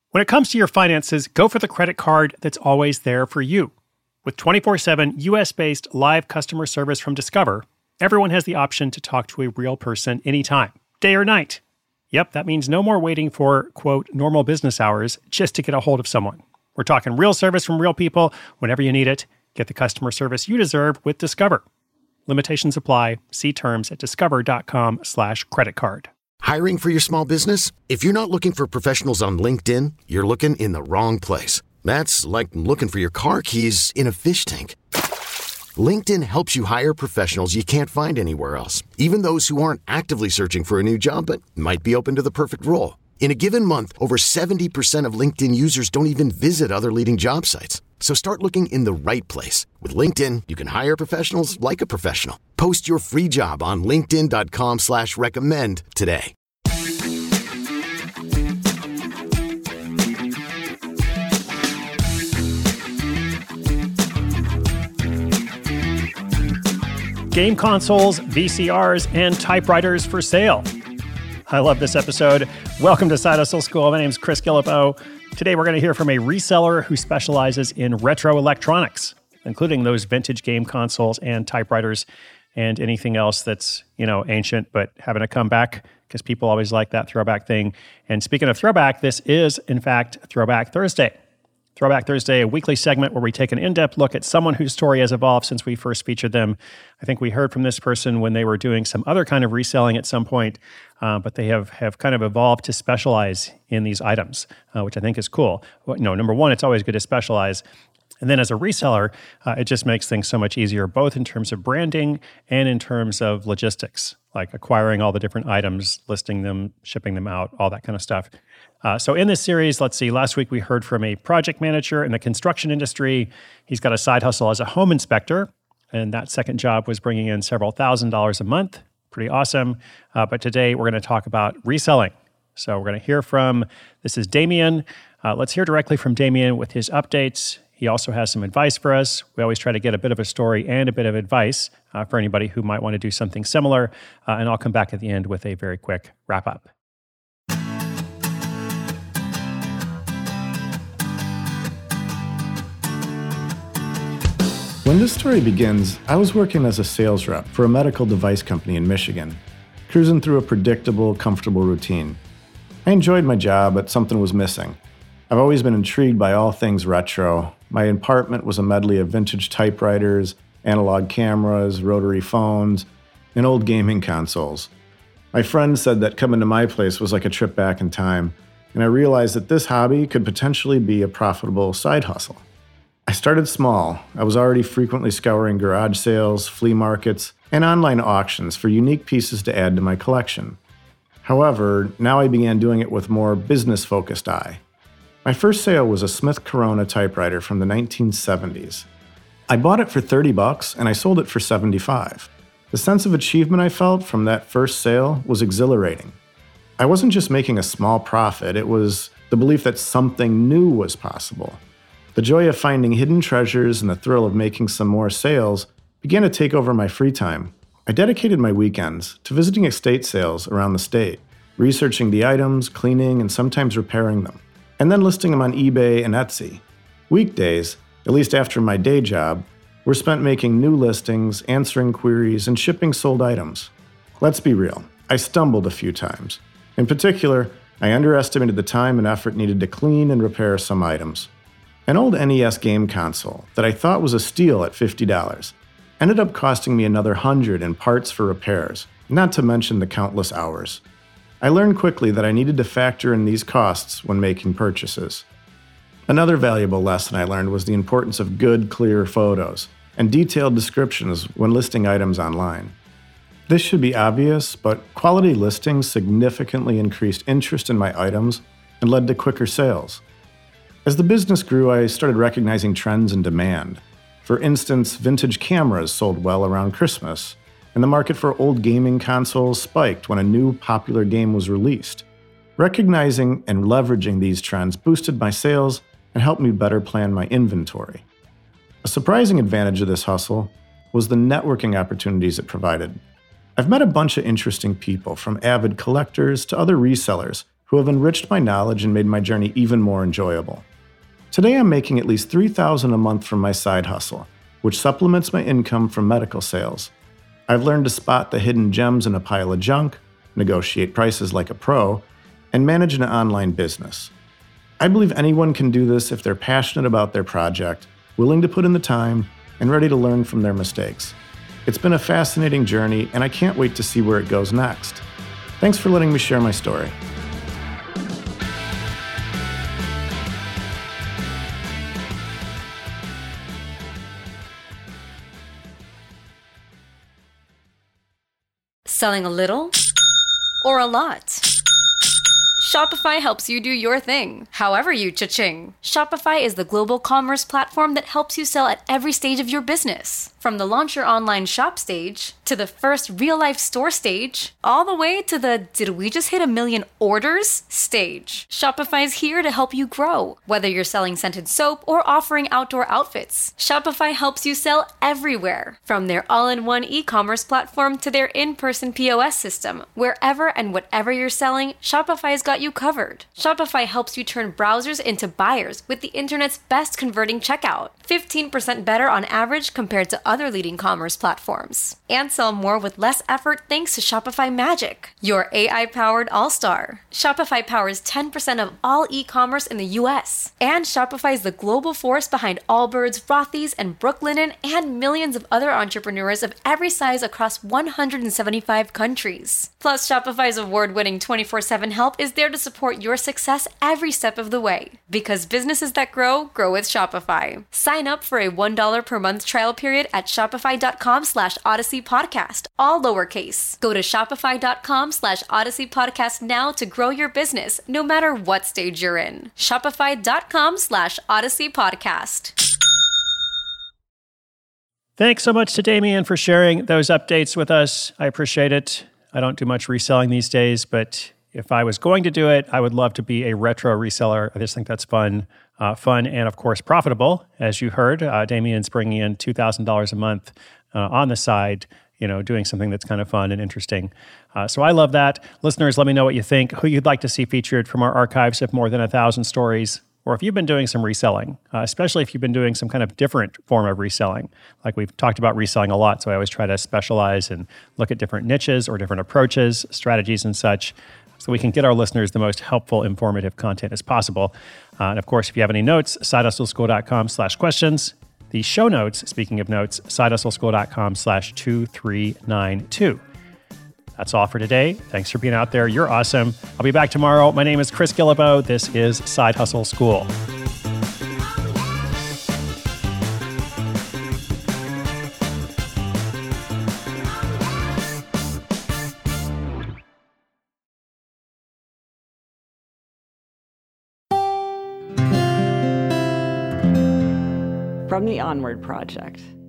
When it comes to your finances, go for the credit card that's always there for you. With 24/7 US-based live customer service from Discover, everyone has the option to talk to a real person anytime, day or night. Yep, that means no more waiting for, quote, normal business hours just to get a hold of someone. We're talking real service from real people whenever you need it. Get the customer service you deserve with Discover. Limitations apply. See terms at discover.com/creditcard. Hiring for your small business? If you're not looking for professionals on LinkedIn, you're looking in the wrong place. That's like looking for your car keys in a fish tank. LinkedIn helps you hire professionals you can't find anywhere else, even those who aren't actively searching for a new job but might be open to the perfect role. In a given month, over 70% of LinkedIn users don't even visit other leading job sites. So start looking in the right place. With LinkedIn, you can hire professionals like a professional. Post your free job on linkedin.com/recommend today. Game consoles, VCRs, and typewriters for sale. I love this episode. Welcome to Side Hustle School. My name is Chris Guillebeau. Today we're going to hear from a reseller who specializes in retro electronics, including those vintage game consoles and typewriters and anything else that's, ancient but having a comeback, because people always like that throwback thing. And speaking of throwback, this is, in fact, Throwback Thursday. Throwback Thursday, a weekly segment where we take an in-depth look at someone whose story has evolved since we first featured them. I think we heard from this person when they were doing some other kind of reselling at some point, but they have kind of evolved to specialize in these items, which I think is cool. Number one, it's always good to specialize. And then as a reseller, it just makes things so much easier, both in terms of branding and in terms of logistics, like acquiring all the different items, listing them, shipping them out, all that kind of stuff. So in this series, let's see, last week we heard from a project manager in the construction industry. He's got a side hustle as a home inspector, and that second job was bringing in several $1,000s a month. Pretty awesome. But today we're going to talk about reselling. So we're going to hear from, this is Damien. Let's hear directly from Damien with his updates. He also has some advice for us. We always try to get a bit of a story and a bit of advice for anybody who might want to do something similar. And I'll come back at the end with a very quick wrap up. When this story begins, I was working as a sales rep for a medical device company in Michigan, cruising through a predictable, comfortable routine. I enjoyed my job, but something was missing. I've always been intrigued by all things retro. My apartment was a medley of vintage typewriters, analog cameras, rotary phones, and old gaming consoles. My friend said that coming to my place was like a trip back in time, and I realized that this hobby could potentially be a profitable side hustle. I started small. I was already frequently scouring garage sales, flea markets, and online auctions for unique pieces to add to my collection. However, now I began doing it with more business-focused eye. My first sale was a Smith Corona typewriter from the 1970s. I bought it for $30 and I sold it for $75. The sense of achievement I felt from that first sale was exhilarating. I wasn't just making a small profit, it was the belief that something new was possible. The joy of finding hidden treasures and the thrill of making some more sales began to take over my free time. I dedicated my weekends to visiting estate sales around the state, researching the items, cleaning, and sometimes repairing them, and then listing them on eBay and Etsy. Weekdays, at least after my day job, were spent making new listings, answering queries, and shipping sold items. Let's be real, I stumbled a few times. In particular, I underestimated the time and effort needed to clean and repair some items. An old NES game console that I thought was a steal at $50 ended up costing me another $100 in parts for repairs, not to mention the countless hours. I learned quickly that I needed to factor in these costs when making purchases. Another valuable lesson I learned was the importance of good, clear photos and detailed descriptions when listing items online. This should be obvious, but quality listings significantly increased interest in my items and led to quicker sales. As the business grew, I started recognizing trends in demand. For instance, vintage cameras sold well around Christmas, and the market for old gaming consoles spiked when a new popular game was released. Recognizing and leveraging these trends boosted my sales and helped me better plan my inventory. A surprising advantage of this hustle was the networking opportunities it provided. I've met a bunch of interesting people, from avid collectors to other resellers, who have enriched my knowledge and made my journey even more enjoyable. Today I'm making at least $3,000 a month from my side hustle, which supplements my income from medical sales. I've learned to spot the hidden gems in a pile of junk, negotiate prices like a pro, and manage an online business. I believe anyone can do this if they're passionate about their project, willing to put in the time, and ready to learn from their mistakes. It's been a fascinating journey, and I can't wait to see where it goes next. Thanks for letting me share my story. Selling a little or a lot? Shopify helps you do your thing, however you cha-ching. Shopify is the global commerce platform that helps you sell at every stage of your business. From the launch your online shop stage, to the first real-life store stage, all the way to the did we just hit 1 million orders stage. Shopify is here to help you grow. Whether you're selling scented soap or offering outdoor outfits, Shopify helps you sell everywhere. From their all-in-one e-commerce platform to their in-person POS system, wherever and whatever you're selling, Shopify's got you covered. Shopify helps you turn browsers into buyers with the internet's best converting checkout. 15% better on average compared to other leading commerce platforms. And sell more with less effort thanks to Shopify Magic, your AI-powered all-star. Shopify powers 10% of all e-commerce in the US. And Shopify is the global force behind Allbirds, Rothy's, and Brooklinen, and millions of other entrepreneurs of every size across 175 countries. Plus, Shopify's award-winning 24/7 help is there to support your success every step of the way. Because businesses that grow, grow with Shopify. Sign up for a $1 per month trial period at shopify.com/Odyssey Podcast, all lowercase. Go to shopify.com/Odyssey Podcast now to grow your business, no matter what stage you're in. Shopify.com/Odyssey Podcast. Thanks so much to Damian for sharing those updates with us. I appreciate it. I don't do much reselling these days, but if I was going to do it, I would love to be a retro reseller. I just think that's fun and, of course, profitable. As you heard, Damian's bringing in $2,000 a month on the side, doing something that's kind of fun and interesting. So I love that. Listeners, let me know what you think, who you'd like to see featured from our archives of more than 1,000 stories, or if you've been doing some reselling, especially if you've been doing some kind of different form of reselling. Like we've talked about reselling a lot, so I always try to specialize and look at different niches or different approaches, strategies and such, so we can get our listeners the most helpful, informative content as possible. And of course, if you have any notes, sidehustleschool.com/questions. The show notes, speaking of notes, sidehustleschool.com/2392. That's all for today. Thanks for being out there. You're awesome. I'll be back tomorrow. My name is Chris Guillebeau. This is Side Hustle School. From the Onward Project.